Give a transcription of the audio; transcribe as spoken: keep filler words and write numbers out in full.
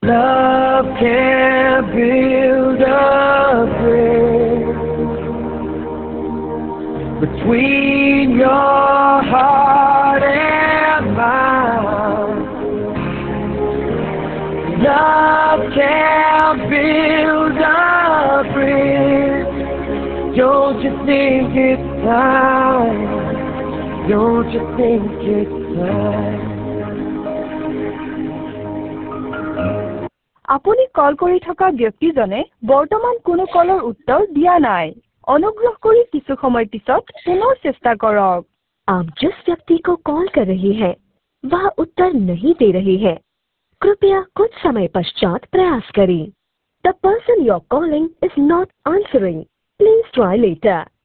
Love can build a bridge between your heart and mine. Love can build a bridge. Don't you think it's time? Don't you think it's time? আপুনি call কৰি থকা ব্যক্তিজনে বৰ্তমান কোনো কলৰ উত্তৰ দিয়া নাই। অনুগ্ৰহ কৰি কিছু সময় পিছত পুনৰ চেষ্টা কৰক। आप जिस व्यक्ति को कॉल कर रही हैं, वह उत्तर नहीं दे रही है। कृपया कुछ समय पश्चात प्रयास करें। The person you're calling is not answering. Please try later.